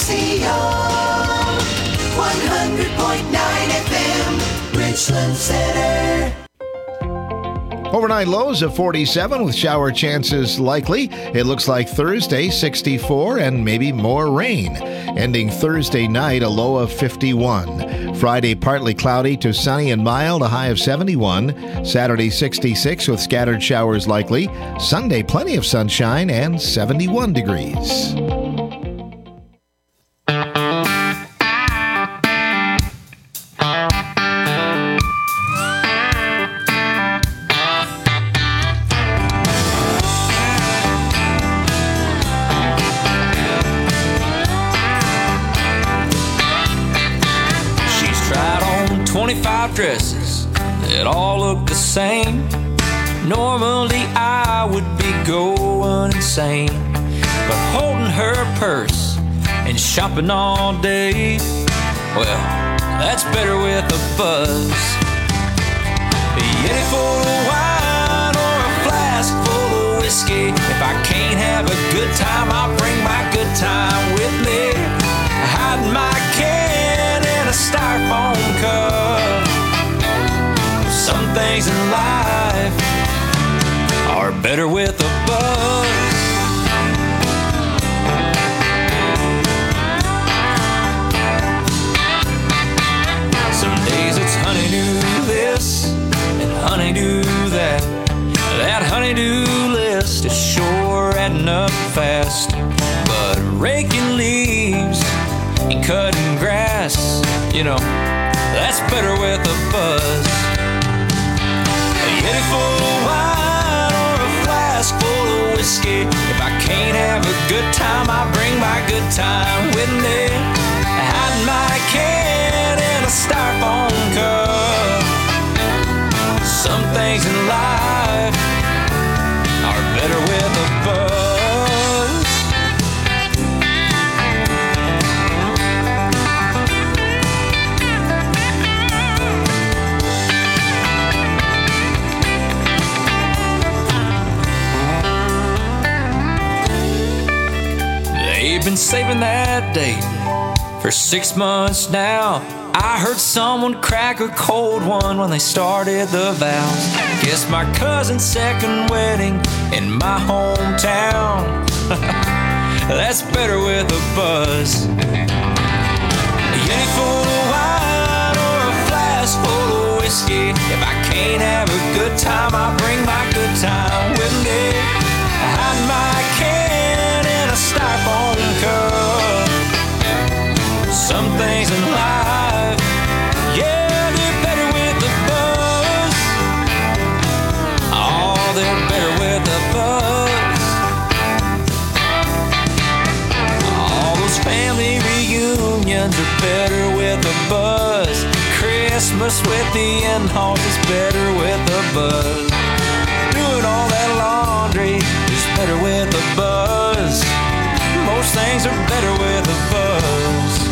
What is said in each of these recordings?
100.9 FM, Richland Center. Overnight lows of 47 with shower chances likely. It looks like Thursday, 64, and maybe more rain. Ending Thursday night, a low of 51. Friday, partly cloudy to sunny and mild, a high of 71. Saturday, 66 with scattered showers likely. Sunday, plenty of sunshine and 71 degrees. Dresses that all look the same. Normally I would be going insane, but holding her purse and shopping all day, well, that's better with a buzz. A Yeti full of wine or a flask full of whiskey. If I can't have a good time, I'll bring my good time with me. Hiding my can in a styrofoam cup. Some things in life are better with a buzz. Some days it's honeydew this and honeydew that. That honeydew list is sure adding up fast. But raking leaves and cutting grass, you know, that's better with a buzz. Yeti full of wine or a flask full of whiskey. If I can't have a good time, I bring my good time with me. Hiding my can in a styrofoam cup. Some things in life are better with a buzz. Been saving that date for 6 months now. I heard someone crack a cold one when they started the vows. Guess my cousin's second wedding in my hometown. That's better with a buzz. A Yeti full of wine or a flask full of whiskey. If I can't have a good time, I bring my good time with me. Hide my can in a styrofoam cup. Some things in life, yeah, they're better with a buzz. Oh, they're better with a buzz. All those family reunions are better with a buzz. Christmas with the in-laws is better with a buzz. Doing all that laundry is better with a buzz. Most things are better with a buzz.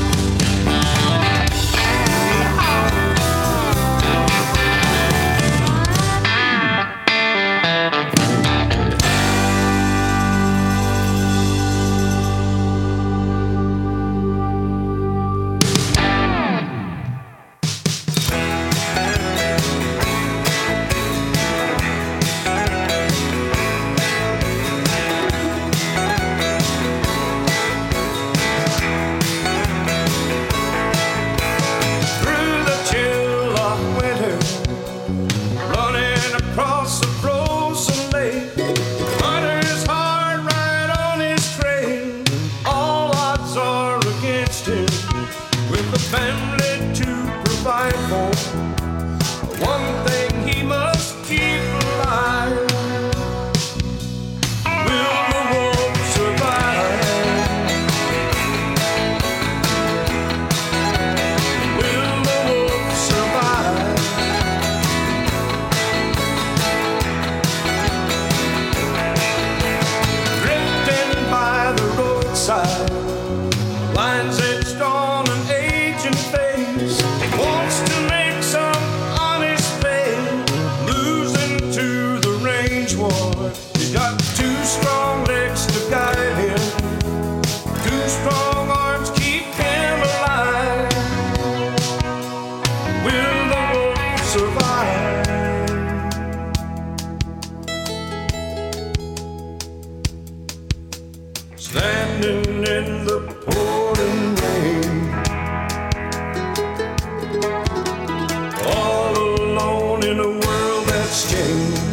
what's changed.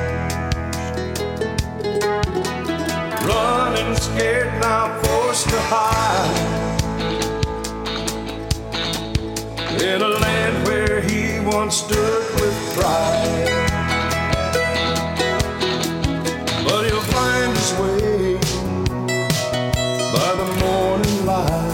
Running scared, now forced to hide in a land where he once stood with pride. But he'll find his way by the morning light.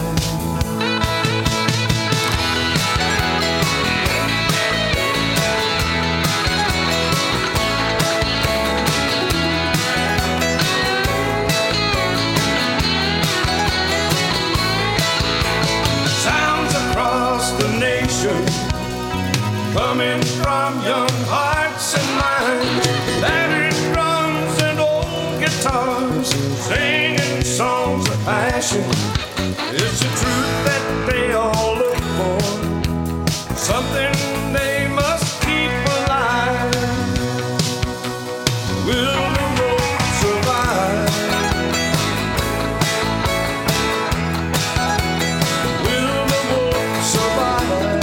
Coming from young hearts and minds, battered drums and old guitars, singing songs of passion. It's the truth that they all look for, something they must keep alive. Will the road survive? Will the road survive?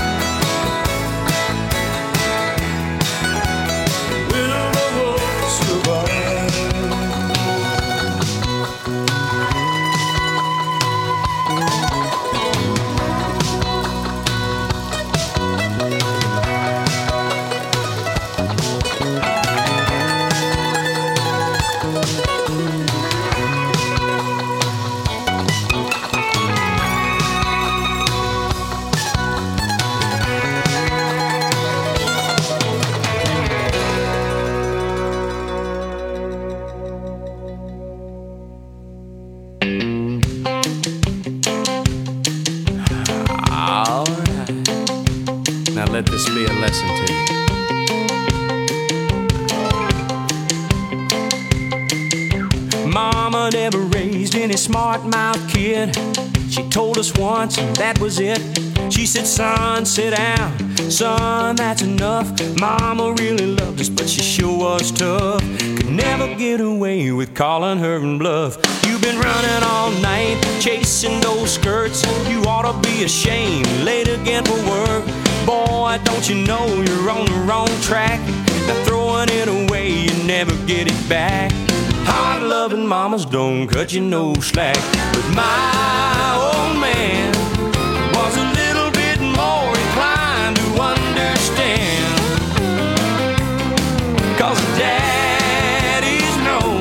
Let this be a lesson to you. Mama never raised any smart-mouthed kid. She told us once, and that was it. She said, son, sit down. Son, that's enough. Mama really loved us, but she sure was tough. Could never get away with calling her and bluff. You've been running all night, chasing those skirts. You ought to be ashamed, late again for work. Boy, don't you know you're on the wrong track? Now throwing it away, you never get it back. Hard-loving mamas don't cut you no slack. But my old man was a little bit more inclined to understand. 'Cause daddies know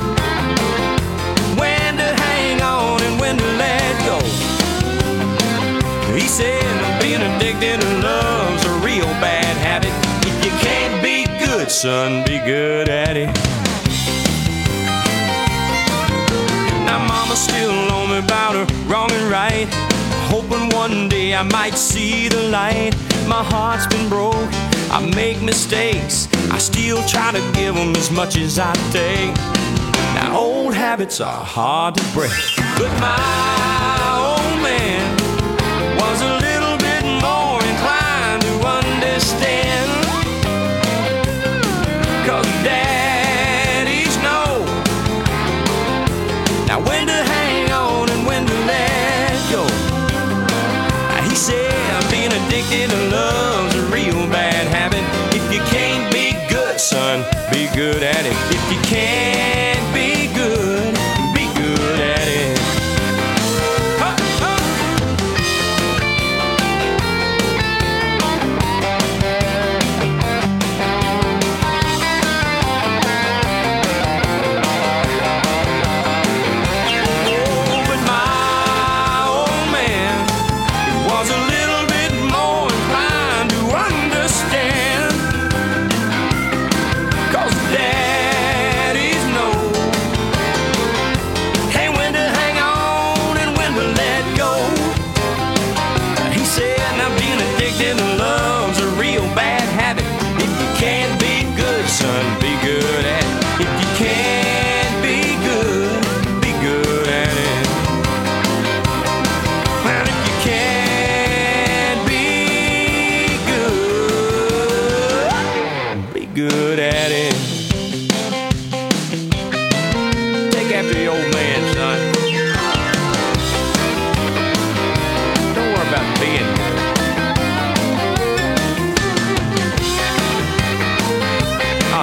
when to hang on and when to let go. He said being addicted to love's a real bad habit. If you can't be good, son, be good at it. Now mama's still on me about her wrong and right, hoping one day I might see the light. My heart's been broke, I make mistakes, I still try to give them as much as I take. Now old habits are hard to break, but my old man was a little bit more inclined to understand. 'Cause daddies know now when to hang on and when to let go. Now he said being addicted to love's a real bad habit. If you can't be good, son, be good at it. If you can't be good, be good at it.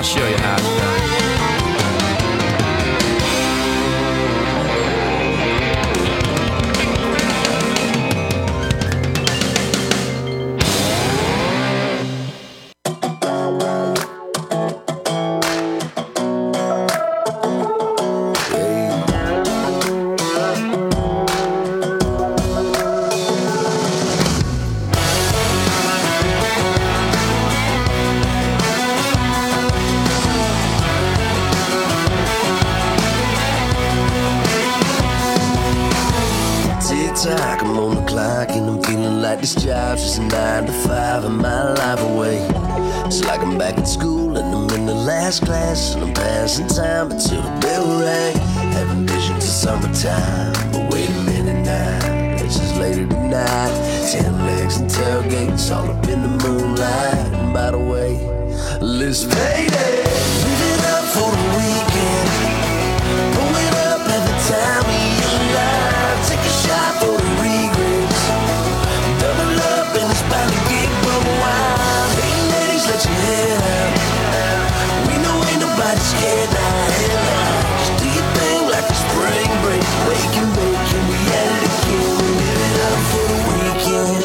I'll show you how it's done. Tick-tock, I'm on the clock and I'm feeling like this job's just a 9 to 5 and my life away. It's like I'm back in school and I'm in the last class and I'm passing time until the bell rang. Having visions of summertime, but wait a minute now, it's just later tonight. 10 legs and tailgates all up in the moonlight. And by the way, let's payday. Live it up for the weekend. Pull it up every time we alive. Take a shot for the regrets. Double up and it's bound to get broke wild. Hey ladies, let your head out. We know ain't nobody scared now. Hell out. Just do your thing like a spring break. Wake and bake and we at it again. We live it up for the weekend.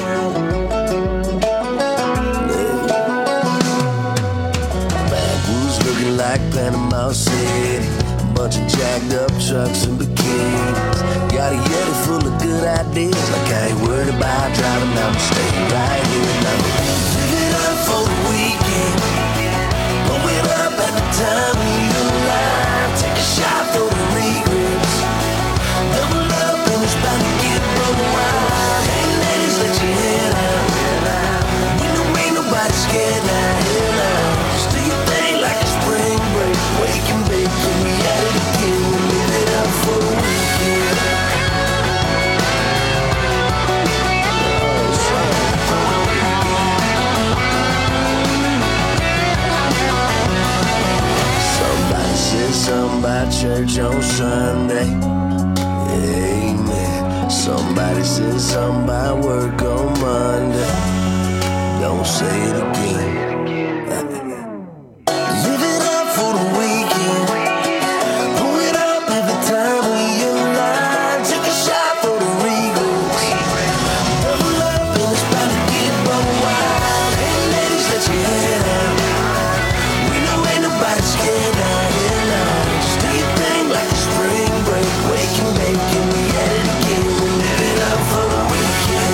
Backwoods looking like Panama City. Bunch of jacked up trucks and bikinis. Got a Yeti full of good ideas. Like I ain't worried about driving down the state right here. And I'm live it up for the weekend. Blow it up at the time we alive. Take a shot for the regrets. Double up and it's bound to get broke wild. Hey ladies, let your head out. We know ain't nobody scared now. Hell out. Just do your thing like a spring break. Wake and bake and we at it again. We live it up for the weekend. Somebody said something about church on Sunday. Amen. Somebody said something about work on Monday. Don't say it again. Live it up for the weekend. Pull it up every time we alive. Take a shot for the regrets. Double up and it's bound to get broke wild. Hey ladies, let your head out. We know ain't nobody scared now. Hell out. Just do your thing like a spring break. Wake and bake and we at it again. We live it up for the weekend.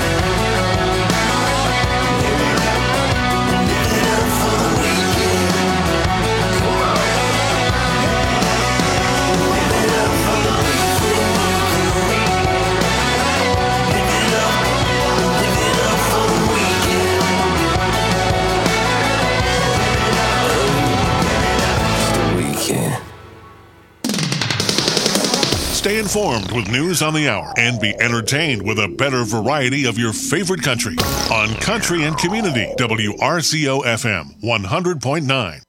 Live it up for the weekend. Come on. Live it up for the weekend. Live it up for the weekend. It's the weekend. Stay informed with news on the hour and be entertained with a better variety of your favorite country on Country and Community, WRCO FM 100.9.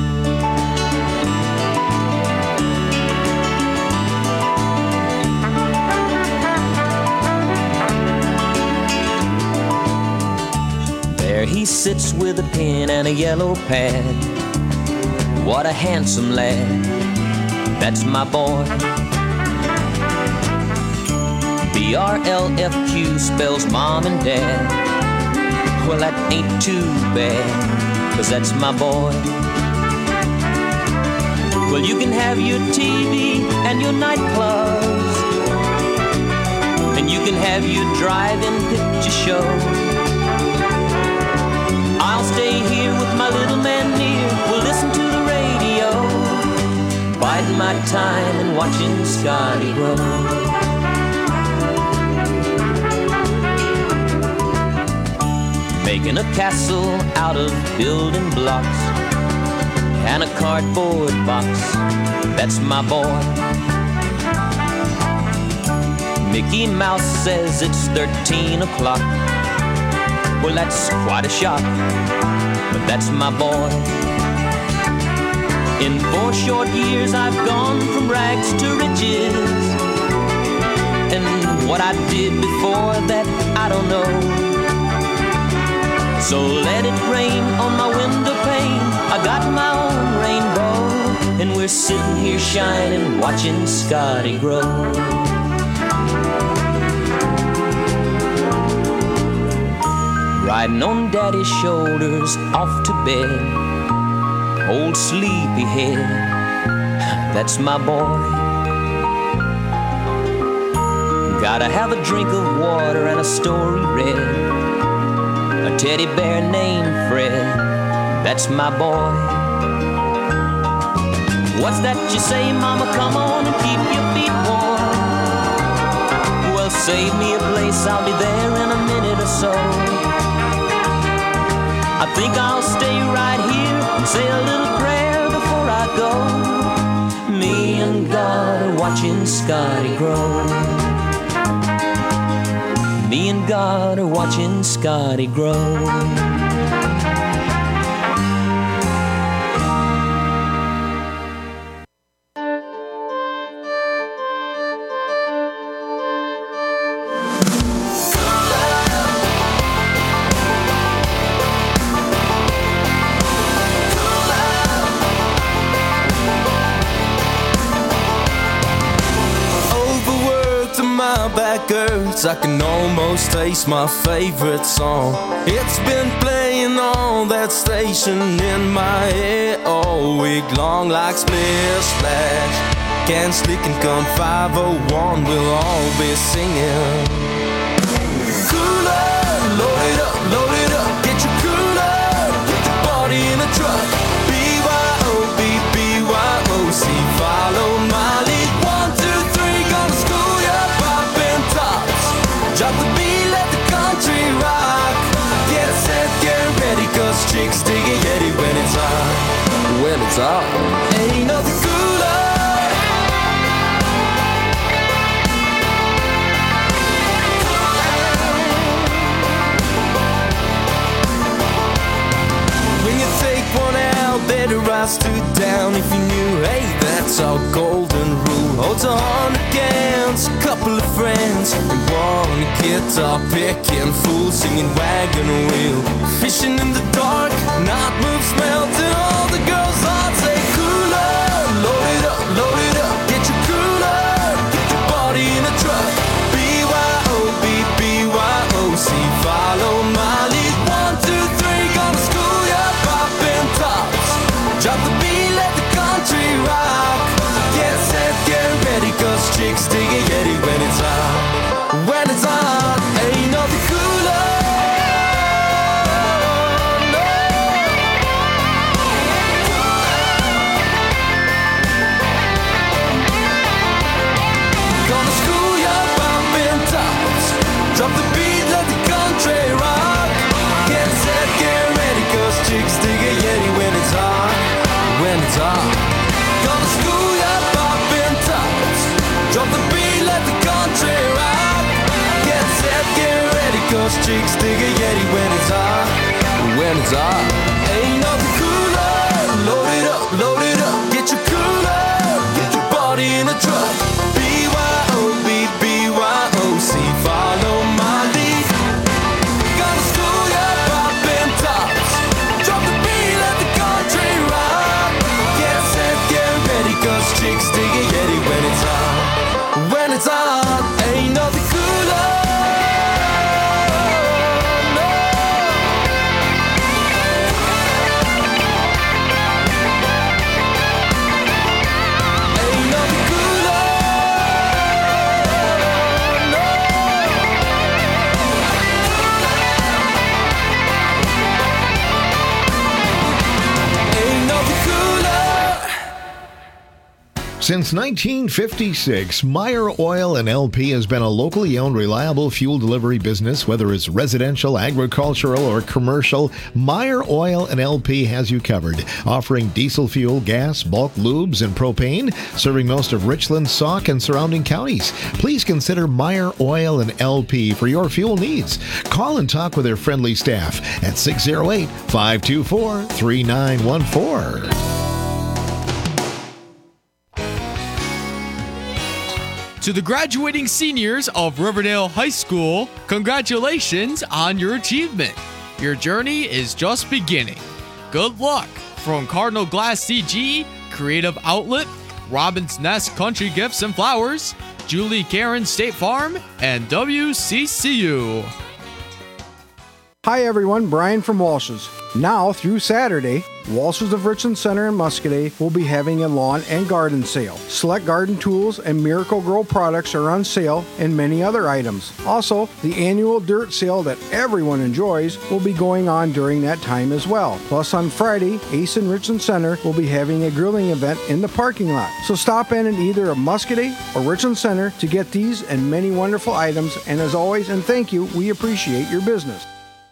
There he sits with a pen and a yellow pad. What a handsome lad. That's my boy. BRLFQ spells mom and dad. Well, that ain't too bad, 'cause that's my boy. Well, you can have your TV and your nightclubs, and you can have your drive-in picture show. I'll stay here with my little man near. We'll listen to the radio, biding my time and watching Scotty grow. Making a castle out of building blocks and a cardboard box. That's my boy. Mickey Mouse says it's 13 o'clock. Well, that's quite a shock, but that's my boy. In 4 short years I've gone from rags to riches, and what I did before that I don't know. So let it rain on my window pane. I got my own we're sitting here shining, watching Scotty grow. Riding on Daddy's shoulders, off to bed. Old sleepyhead, that's my boy. Gotta have a drink of water and a story read. A teddy bear named Fred, that's my boy. What's that you say, Mama? Come on and keep your feet warm. Well, save me a place, I'll be there in a minute or so. I think I'll stay right here and say a little prayer before I go. Me and God are watching Scotty grow. Me and God are watching Scotty grow. I can almost taste my favorite song. It's been playing on that station in my head all week long, like Splish Splash, Can Slick and Come 501, we'll all be singing. Cooler, load it up, get your cooler, get your body in a truck. BYOB, follow my lead. 1, 2, 3, gonna school ya, poppin' tops. Drop the beat, let the country rock. Get set, get ready, cause chicks dig it yeti when it's hot. When it's hot, ain't nothing cooler. When you take one out, better rise two down. If you knew, hey, that's our golden rule. Holds 100 cans, a couple of friends, and one guitar picking fool singing wagon wheel. Fishing in the dark, not moves melting. All the girls' hearts say cooler. Load it up, get your cooler, get your body in a truck. BYOB, follow my lead. 1, 2, 3, gonna school ya, poppin' tops. Drop the beat, let the country rock. Get set, get ready, cause chicks dig it yeti when it's hot. When it's hot, ain't nothing cooler. No. Gonna school ya, poppin' tops. Drop the beat, let the country rock. Get set, get ready, cause chicks dig it yeti when it's hot. When it's hot. Gonna school ya, poppin' tops. Drop the beat, let the country rock. Get set, get ready, cause chicks dig a yeti when it's hot. When it's hot, ain't nothing cooler. Load it up, get your cooler, get your body in a truck. BYOB, follow my lead. Gonna school ya, poppin' tops. Drop the beat, let the country rock. Get set, get ready, cause chicks dig a yeti when it's hot. When it's hot, ain't nothing cooler. No. Ain't nothing cooler. No. Ain't nothing cooler. Since 1956, Meyer Oil and LP has been a locally owned, reliable fuel delivery business. Whether it's residential, agricultural, or commercial, Meyer Oil and LP has you covered. Offering diesel fuel, gas, bulk lubes, and propane, serving most of Richland, Sauk, and surrounding counties. Please consider Meyer Oil and LP for your fuel needs. Call and talk with their friendly staff at 608-524-3914. To the graduating seniors of Riverdale High School, congratulations on your achievement. Your journey is just beginning. Good luck from Cardinal Glass CG, Creative Outlet, Robin's Nest Country Gifts and Flowers, Julie Karen State Farm, and WCCU. Hi everyone, Brian from Walsh's. Now through Saturday, Walsh's of Richland Center in Muscoda will be having a lawn and garden sale. Select garden tools and Miracle-Gro products are on sale and many other items. Also, the annual dirt sale that everyone enjoys will be going on during that time as well. Plus on Friday, Ace in Richland Center will be having a grilling event in the parking lot. So stop in either a Muscoda or Richland Center to get these and many wonderful items. And as always, and thank you, we appreciate your business.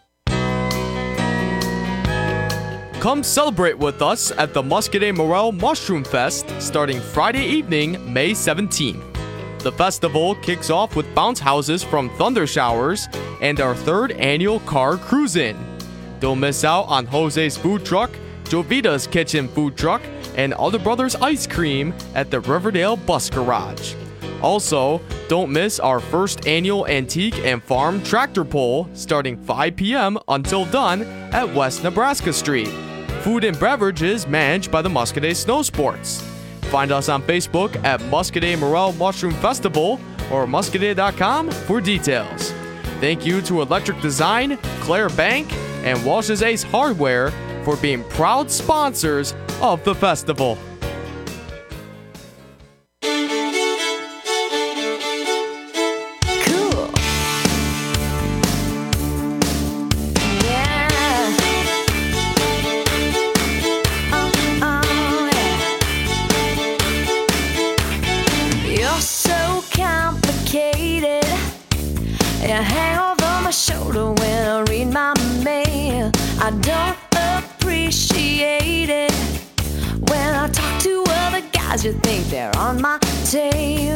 Come celebrate with us at the Muscoda Morel Mushroom Fest starting Friday evening, May 17th. The festival kicks off with bounce houses from Thunder Showers and our 3rd annual car cruise-in. Don't miss out on Jose's Food Truck, Jovita's Kitchen Food Truck, and Other Brothers Ice Cream at the Riverdale Bus Garage. Also, don't miss our 1st annual Antique and Farm Tractor Pull starting 5 p.m. until done at West Nebraska Street. Food and beverages managed by the Muscoda Snow Sports. Find us on Facebook at Muscoda Morel Mushroom Festival or muscoda.com for details. Thank you to Electric Design, Claire Bank, and Walsh's Ace Hardware for being proud sponsors of the festival. I don't appreciate it when I talk to other guys. You think they're on my tail.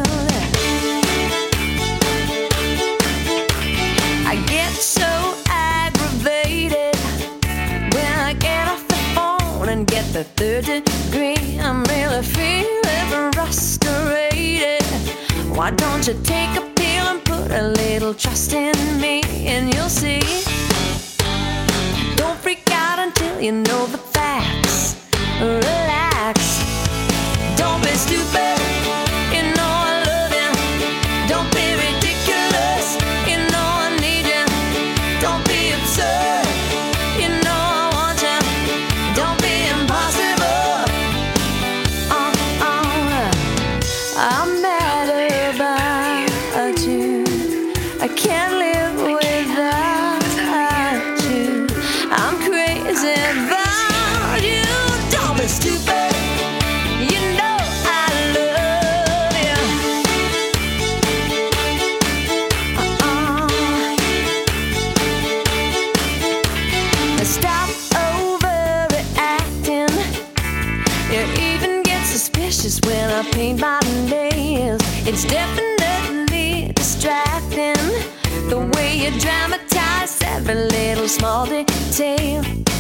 I get so aggravated when I get off the phone and get the 3rd degree. I'm really feeling frustrated. Why don't you take a pill and put a little trust in me, and you'll see. Don't freak out until you know the facts. Relax. Don't be stupid. You know I love you. Don't be ridiculous. You know I need you. Don't be absurd. You know I want you. Don't be impossible. I'm mad about you. I can't live without you. I'm crazy about you. Don't be stupid. You know I love you. Stop overreacting. You even get suspicious when I paint my nails. It's definitely distracting the way you dramatize every little small detail.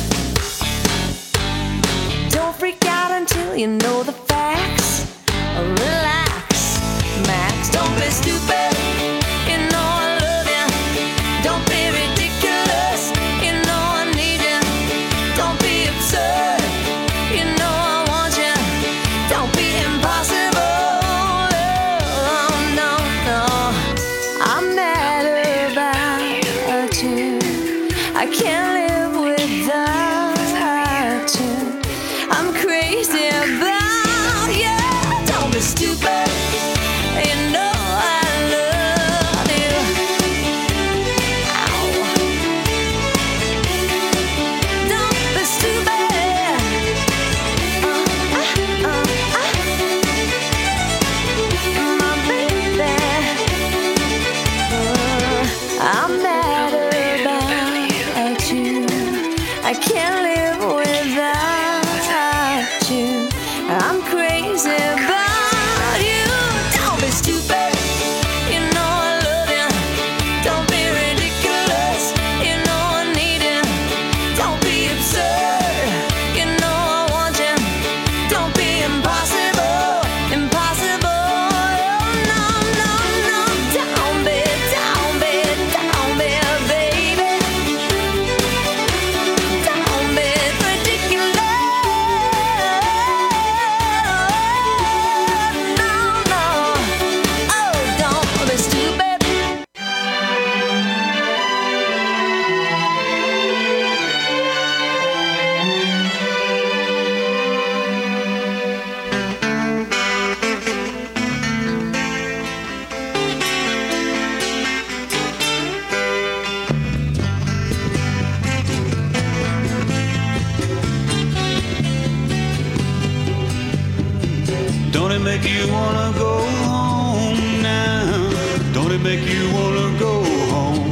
Don't freak out until you know the facts. Relax, Max. Don't be stupid. You know I love you. Don't be ridiculous. You know I need you. Don't be absurd. You know I want you. Don't be impossible. Oh, no, no. I'm mad about you. I can't live without you. I'm crazy about you. Don't be stupid. You know I love you. Ow. Don't be stupid. My baby. I'm mad about you. I can't live without you. it make you wanna go home now? Don't it make you wanna go home?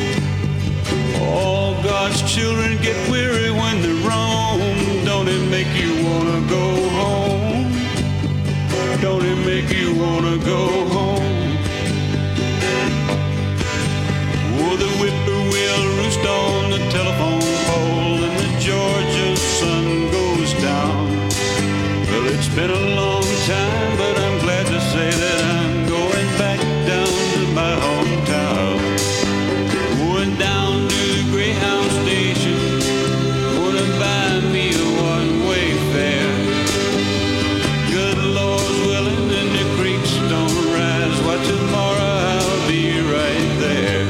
All God's children get weary when they roam. Don't it make you wanna go home? Don't it make you wanna go home? Oh, the whippoorwill roost on the telephone pole and the Georgia sun goes down. Well, it's been a long time, but I'm glad to say that I'm going back down to my hometown. Going down to the Greyhound station, gonna buy me a one-way fare. Good Lord's willing and the creeks don't rise, why tomorrow I'll be right there.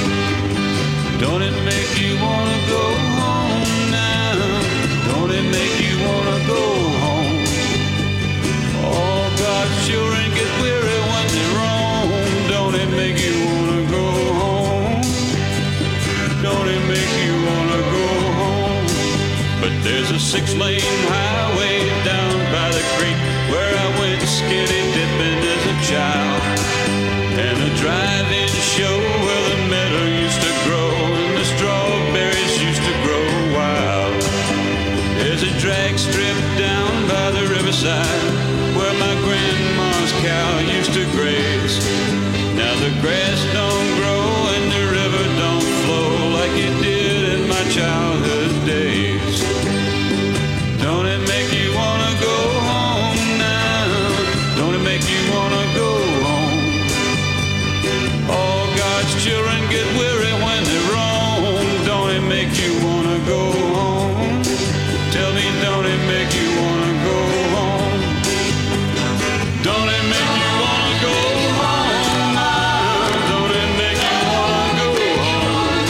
Don't it make you wanna go home now? Don't it make you wanna go home? All God's children get weary when they roam. Don't it make you wanna go home? Don't it make you wanna go home? But there's a 6-lane highway down by the creek where I went skinny dipping as a child, and a drive-in show where the meadow used to grow and the strawberries used to grow wild. There's a drag strip down by the riverside where my grandma's cow used to graze. Now the grass don't grow and the river don't flow like it did in my childhood days. Don't it make you wanna go home now? Don't it make you wanna go home? All God's children get weary when they roam. Don't it make you wanna go home? Tell me, don't it make you wanna go home? Don't it make you wanna go home now? Don't it make you wanna go home?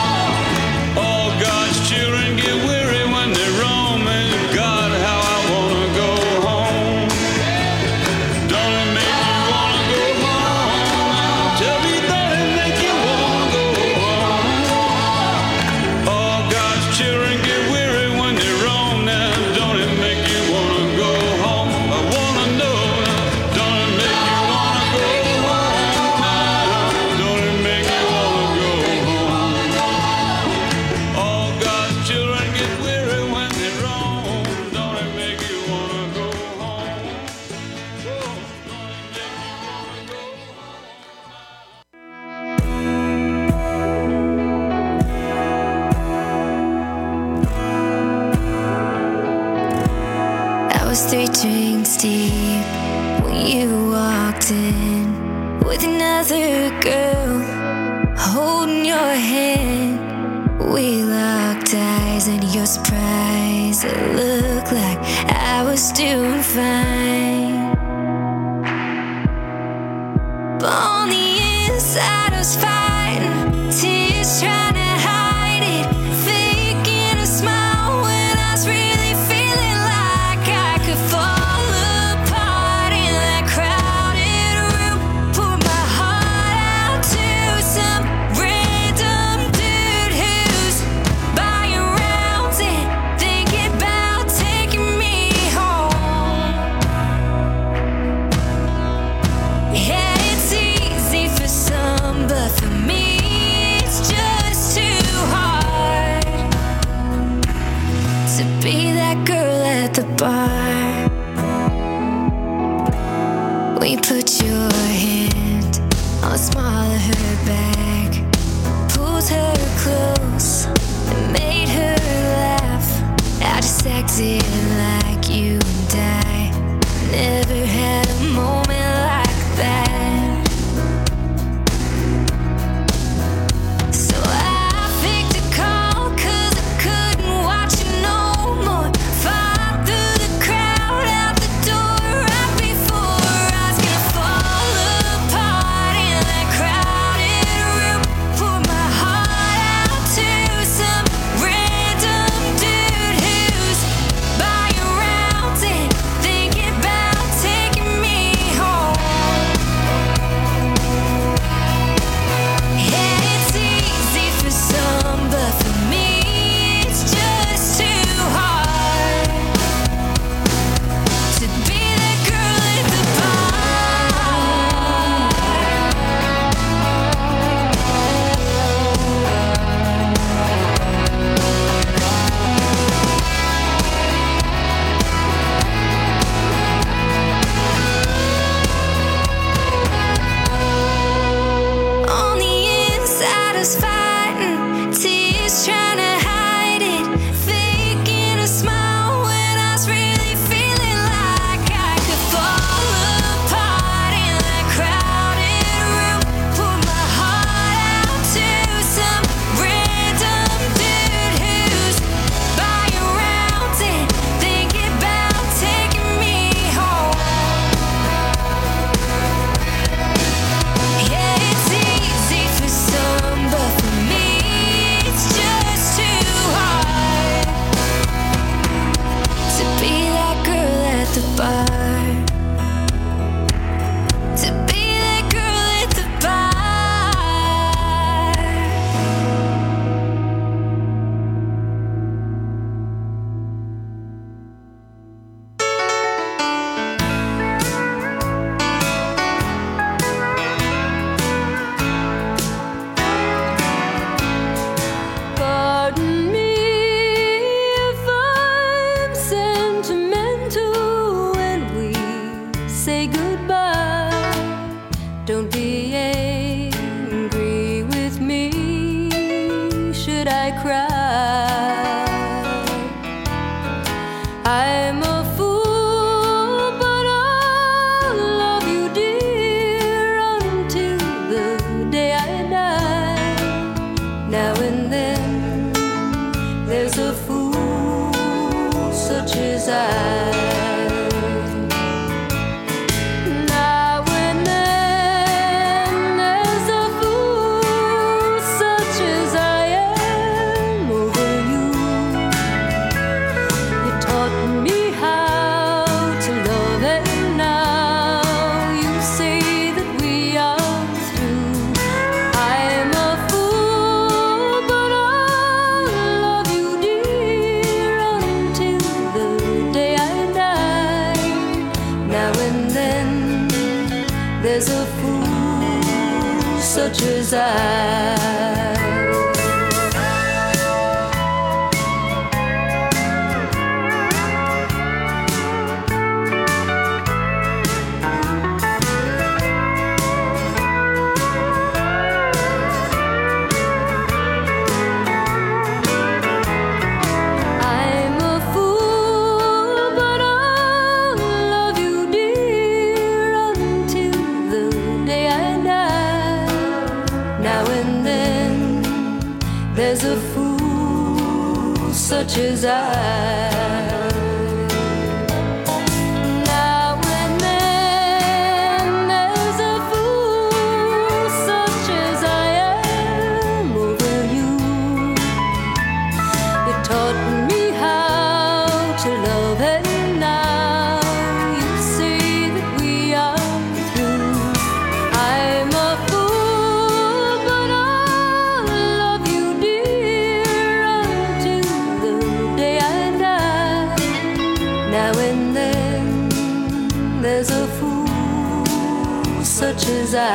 All God's children get weary when they roam, and God, how I wanna go home. Don't it make you wanna go home? Tell me, don't it make you wanna go home? All God's children get weary when they roam now. Don't it make you wanna go home? I wanna know. Don't it make you wanna go home now? Don't it make you wanna go home? All God's children get weary when they roam. Don't it make you wanna go home? Oh, don't it make you wanna go I was 3 drinks deep when you walked in with another girl holding your hand. We locked eyes and your surprise, it looked like I was doing fine. But on the inside I was fighting, tears trying to hide it, faking a smile when I was really feeling like I could fall apart in that crowded room. Pour my heart out to some random dude who's buying rounds and thinking about taking me home. Yeah, it's easy for some, but for me it's just too hard to be that girl at the bar. We put your hand on the small of her back, pulled her close and made her laugh. I just acted like you and I never had a moment like that. So I picked a call 'cause I couldn't watch you no more. Fought through the crowd out the door right before I was gonna fall apart in that crowded room. Pour my heart out to some random dude who's buying rounds. Now and then there's a fool such as I am over you. You taught me how to love, and now you say that we are through. I'm a fool, but I'll love you, dear, until the day I die. Now and then there's a fool such as I. I'm a fool, but I'll love you, dear, until the day I die. Now and then there's a fool such as I. Now and then there's a fool such as I am over you. You taught me how to love, and now you say that we are through. I'm a fool, but I'll love you, dear, until the day I die. Now and then there's a fool such as I.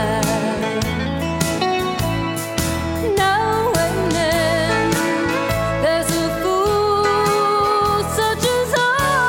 Now and then there's a fool such as I.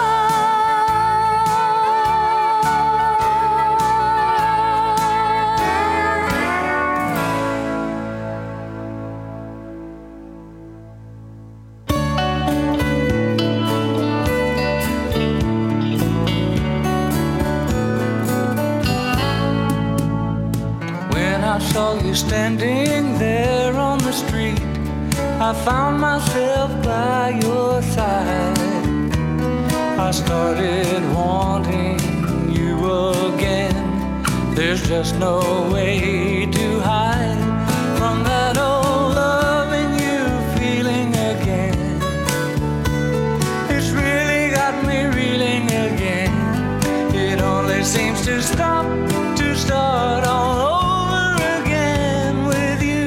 When I saw you standing there on the street, I found myself by your side. I started wanting you again. There's just no way to hide from that old loving you feeling again. It's really got me reeling again. It only seems to stop to start all over again with you.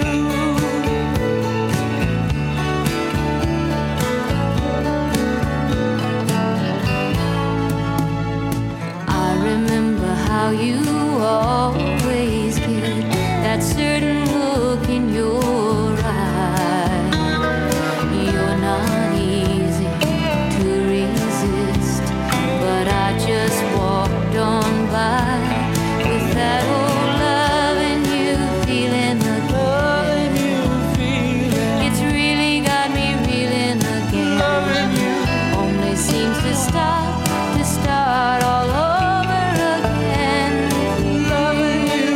I remember how you always get that certain look in your eye. You're not easy to resist, but I just walked on by with that old love in you feeling again. It's really got me reeling again. Only seems to stop to start all over again. Loving you,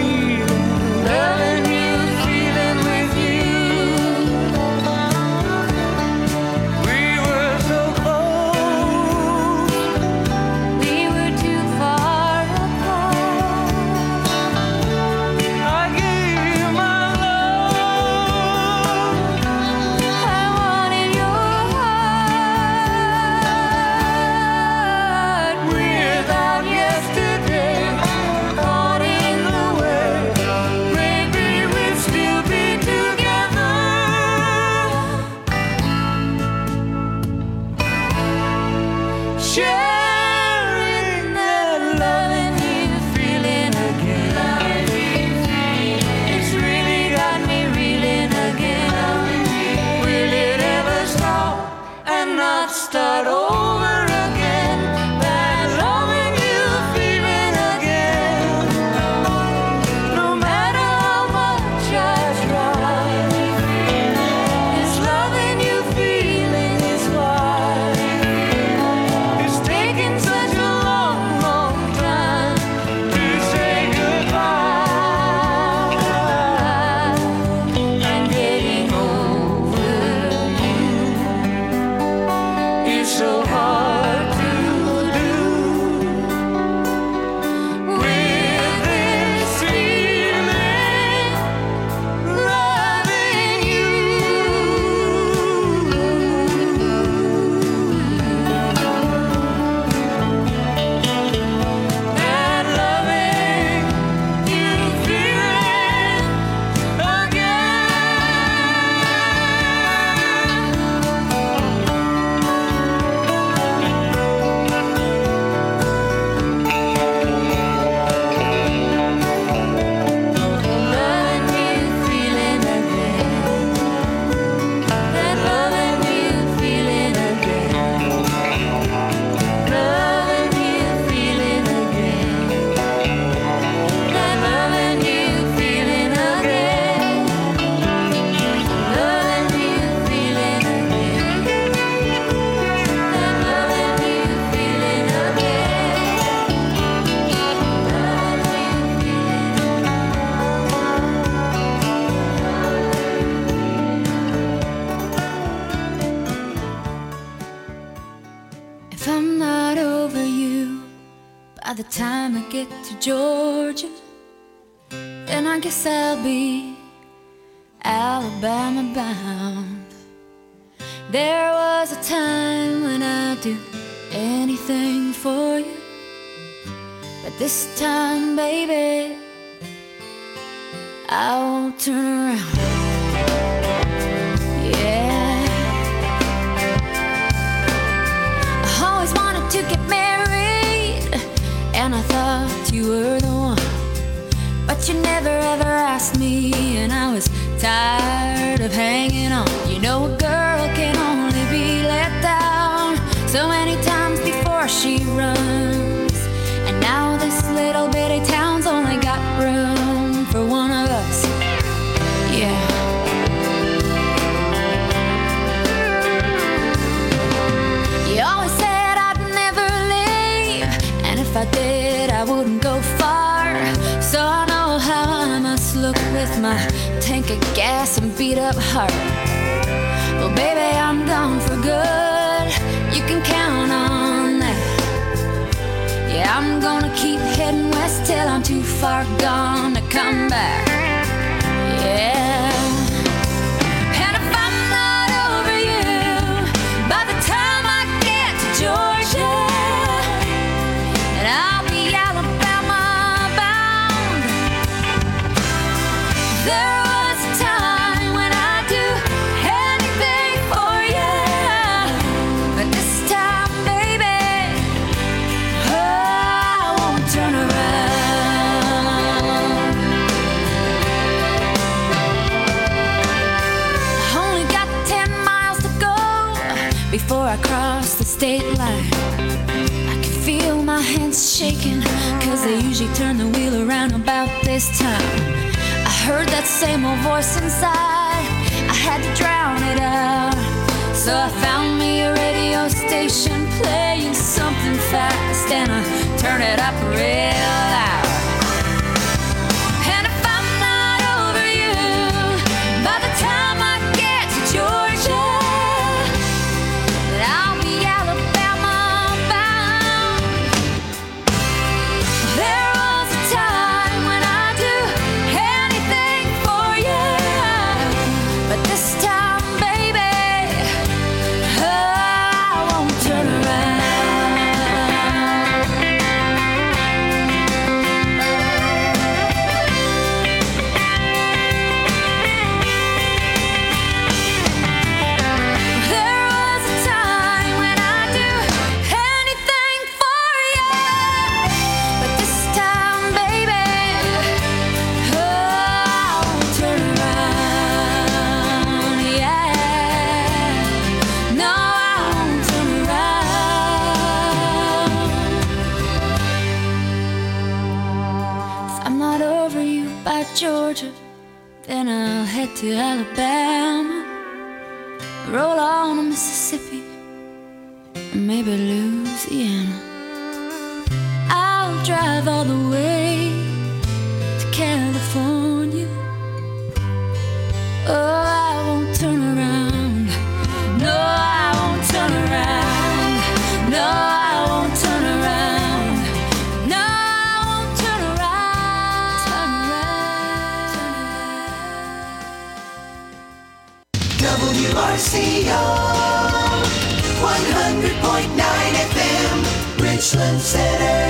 feeling with you. We were so close. We were too far apart. I gave you my love. I wanted your heart. Without yesterday, caught in the way, maybe we'd still be together. Sharing that loving you, feeling again. It's really got me reeling again. Will it ever stop and not start over again? That loving you, feeling again. No matter how much I try, this loving you, feeling is why it's taken By the time I get to Georgia, then I guess I'll be Alabama bound. There was a time when I'd do anything for you, but this time, baby, I won't turn around. Yeah, I always wanted to get married, and I thought you were the one, but you never ever asked me, and I was tired of hanging on. You know a girl can only be let down so many times before she runs, and now this little bitty town's only got room for one of us. Yeah. You always said I'd never leave, and if I did, I wouldn't go far. So I know how I must look with my tank of gas and beat up heart. Well, baby, I'm gone for good. You can count on that. Yeah, I'm gonna keep heading west till I'm too far gone to come back. Yeah. And if I'm not over you by the time I get to Georgia, then I'll be Alabama bound. There was a time when I'd do anything for you, but this time, baby, I won't turn around. I only got 10 miles to go before I cross the state line. I can feel my hands shaking, 'cause they usually turn the wheel around about this time. I heard that same old voice inside, I had to drown it out. So I found me a radio station playing something fast, and I turned it up real loud. And if I'm not over you by the time I get to Georgia, then I'll be Alabama bound. There was a time when I'd do anything for you, but this time, baby, I won't turn around. There was a time when I'd do anything for you, but this time, baby, I won't turn around. Yeah, no, I won't turn around. If I'm not over you by Georgia, then I'll head to Alabama, roll on to Mississippi, and maybe Louisiana. I'll drive all the way to California. Oh, I won't turn around. No, I won't turn around. No, I won't turn around. No, I won't turn around. Turn around. WRCO 100.9 FM, Richland Center.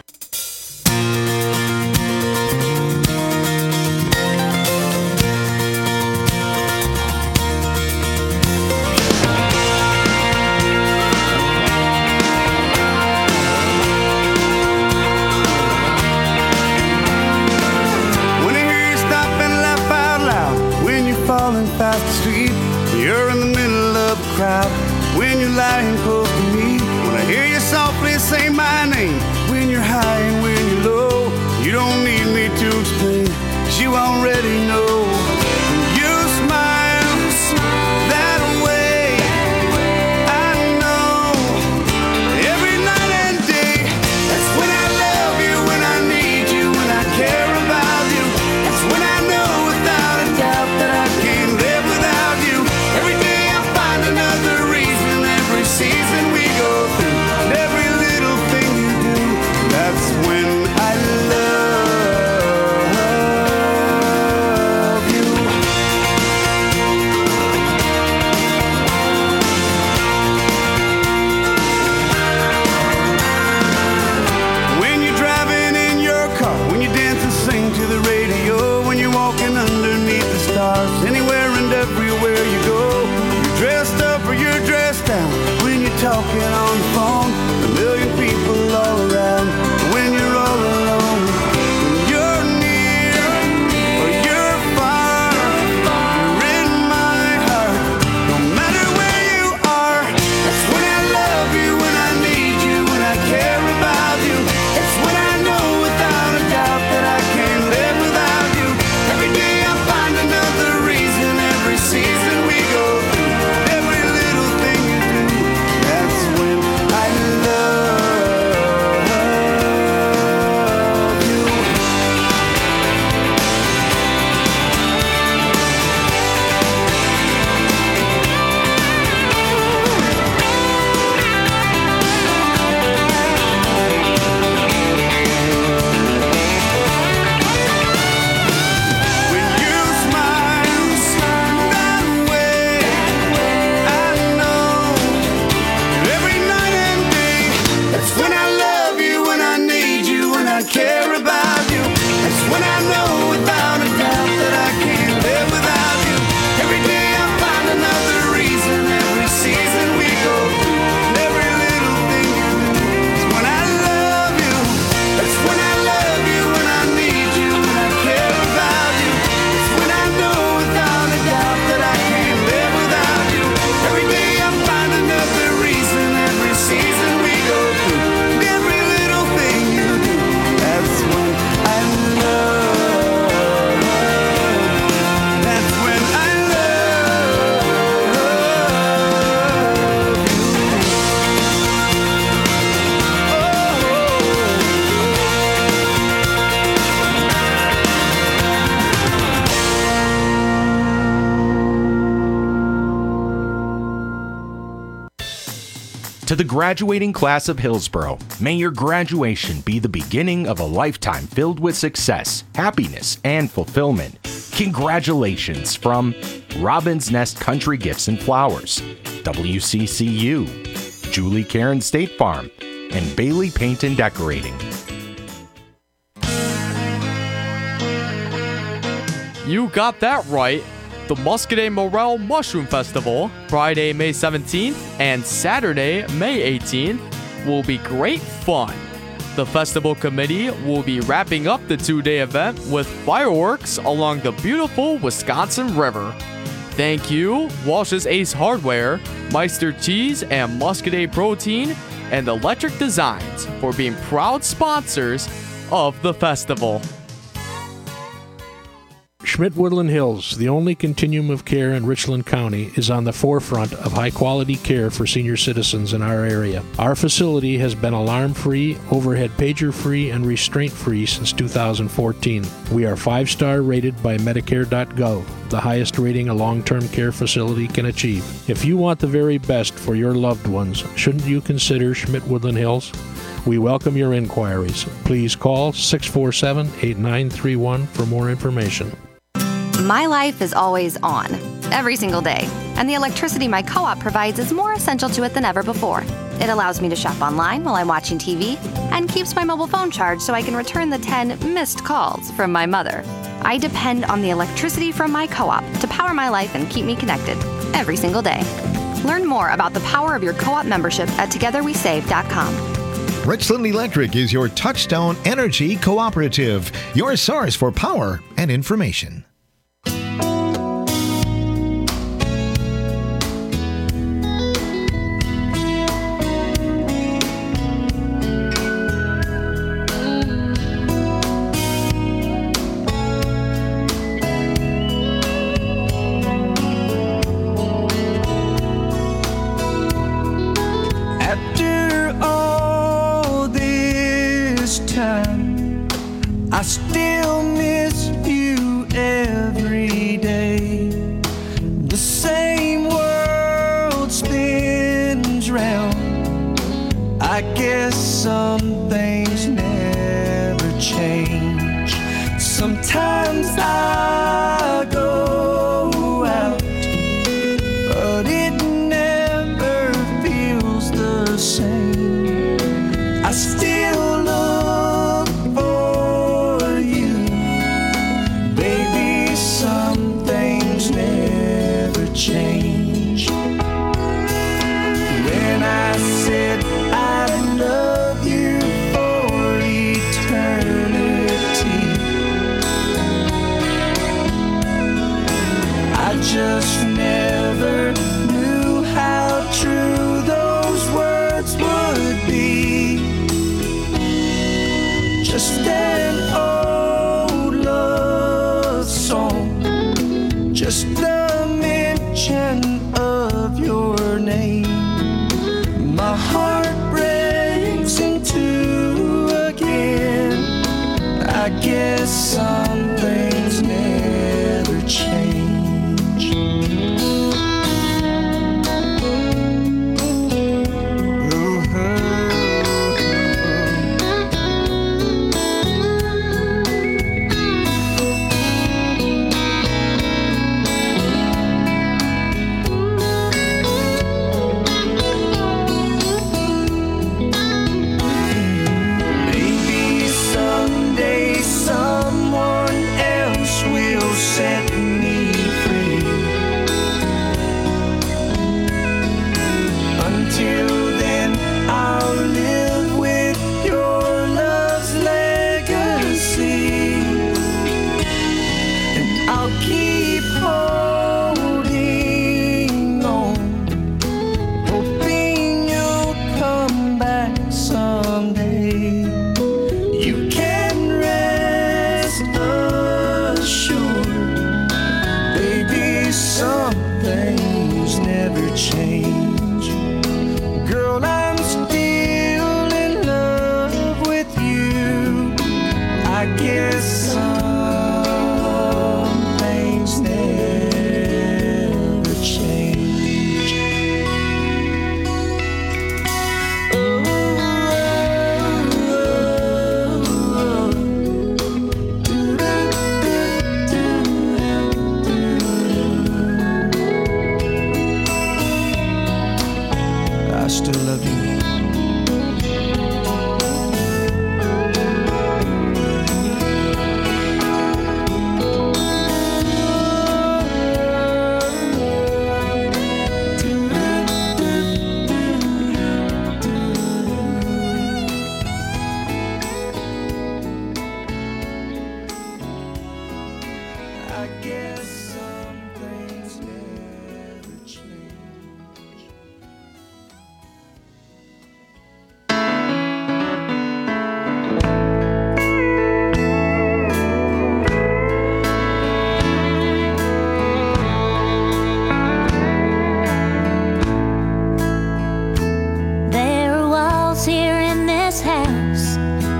When I hear you stop and laugh out loud, when you're falling fast asleep, you're in the middle of a crowd, when you're lying close to me, when I hear you softly say my name, when you're high and when you're low, you don't need me to explain, 'cause you already know. You smile that way, I know. Every night and day, that's when I love you, when I need you, when I care about you. That's when I know without a doubt that I can't live without you. Every day I find another reason, every season we go through, and every little thing you do, that's To the graduating class of Hillsboro, may your graduation be the beginning of a lifetime filled with success, happiness, and fulfillment. Congratulations from Robin's Nest Country Gifts and Flowers, WCCU, Julie Karen State Farm, and Bailey Paint and Decorating. You got that right. The Muscadet Morel Mushroom Festival, Friday, May 17th and Saturday, May 18th, will be great fun. The festival committee will be wrapping up the two-day event with fireworks along the beautiful Wisconsin River. Thank you, Walsh's Ace Hardware, Meister Cheese and Muscadet Protein, and Electric Designs for being proud sponsors of the festival. Schmidt-Woodland Hills, the only continuum of care in Richland County, is on the forefront of high-quality care for senior citizens in our area. Our facility has been alarm-free, overhead pager-free, and restraint-free since 2014. We are 5-star rated by Medicare.gov, the highest rating a long-term care facility can achieve. If you want the very best for your loved ones, shouldn't you consider Schmidt-Woodland Hills? We welcome your inquiries. Please call 647-8931 for more information. My life is always on, every single day, and the electricity my co-op provides is more essential to it than ever before. It allows me to shop online while I'm watching TV and keeps my mobile phone charged so I can return the 10 missed calls from my mother. I depend on the electricity from my co-op to power my life and keep me connected every single day. Learn more about the power of your co-op membership at togetherwesave.com. Richland Electric is your touchstone energy cooperative, your source for power and information. I still miss you every day. The same world spins round. I guess some things never change. Sometimes I go out, but it never feels the same. I still look for you, baby. Some things never change. When I said I love you for eternity, I just never knew how true those words would be. Just an old love song, just the mention of your name. My heart breaks in two again. I guess some things never change. Maybe someday someone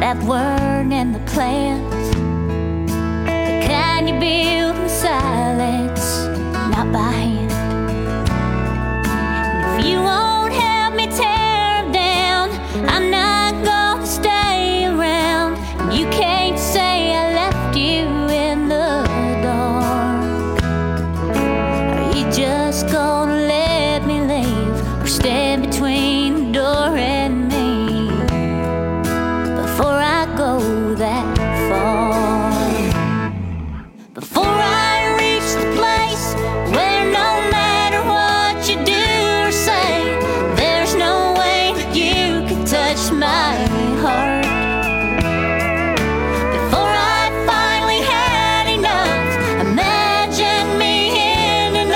that weren't in the plans. The kind you build in silence, not by hand. And if you won't help me tear them down, I'm not gonna stay around. And you can't say I left you in the dark. Are you just gonna let me leave, or stand between the door and me before I go that far? Before I reach the place where no matter what you do or say, there's no way that you can touch my heart. Before I finally had enough, imagine me ending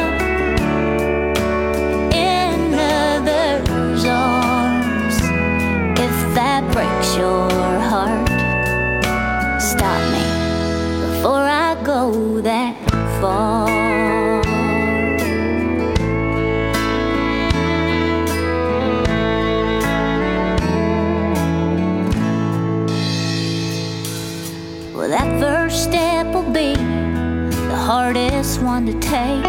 up in others' arms. If that breaks your heart, stop me before I go that far. Well, that first step will be the hardest one to take.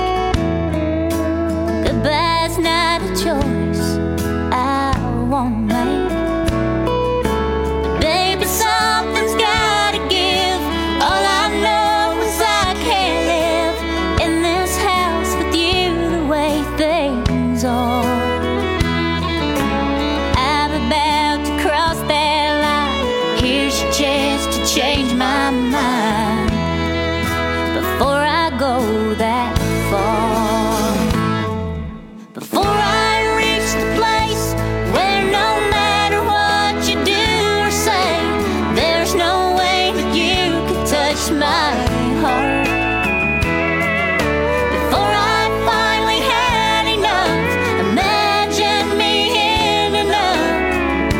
Goodbye's not a choice I won't make. But baby, something's gotta give. All I know is I can't live in this house with you the way things are. I'm about to cross that line. Here's your chance to change my mind before I go that far. Before I reach the place where no matter what you do or say, there's no way that you can touch my heart. Before I finally had enough, imagine me ending up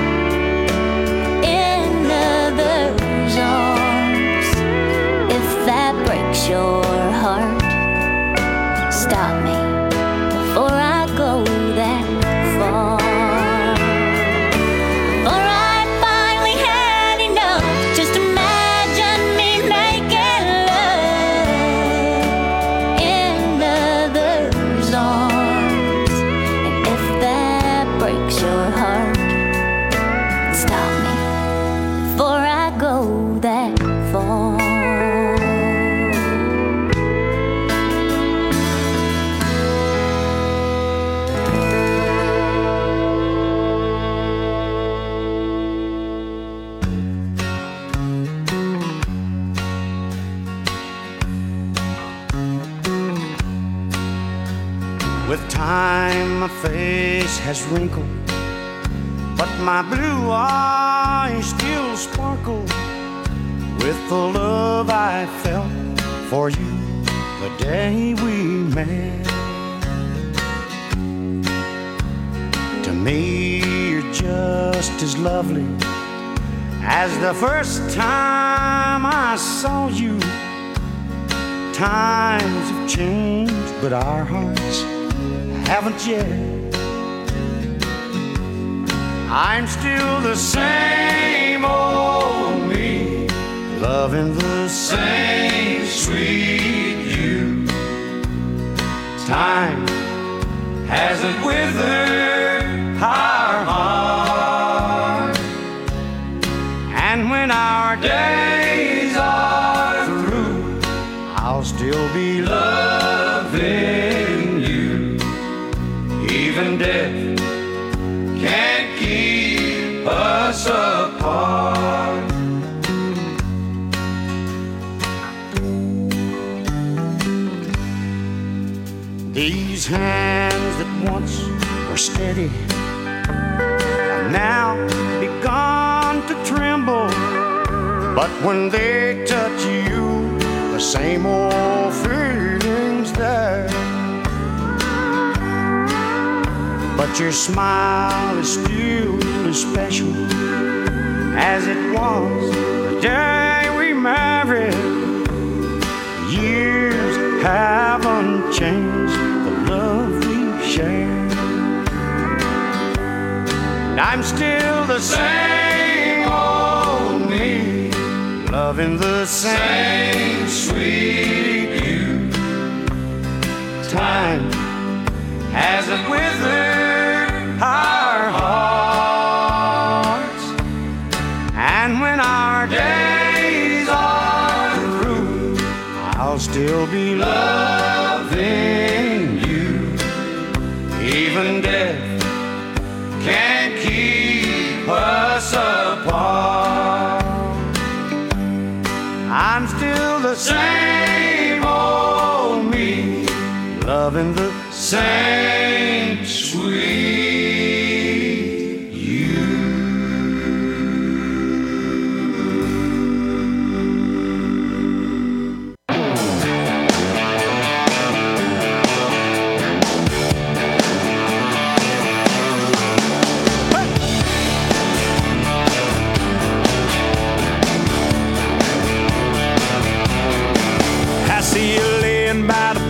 in others' arms. If that breaks your heart, stop me before I go that far. Before I finally had enough, just imagine me making love in others' arms. And if that breaks your heart, stop me before I go that far. With time, my face has wrinkled, but my blue eyes still sparkle with the love I felt for you the day we met. To me, you're just as lovely as the first time I saw you. Times have changed, but our hearts haven't yet. I'm still the same old me, loving the same sweet you. Time hasn't withered our heart, and when our days are through, I'll still be loving you. Even death can't keep us apart. These hands that once were steady have now begun to tremble, but when they touch you, the same old feeling's there. But your smile is still as special as it was the day we married. Years haven't changed the love we share. And I'm still the same old loving the same sweet you. Time hasn't withered our hearts, and when our days are through, I'll still be loving you. Even death can't keep us apart. I'm still the same old me, loving the same sweet you. I see you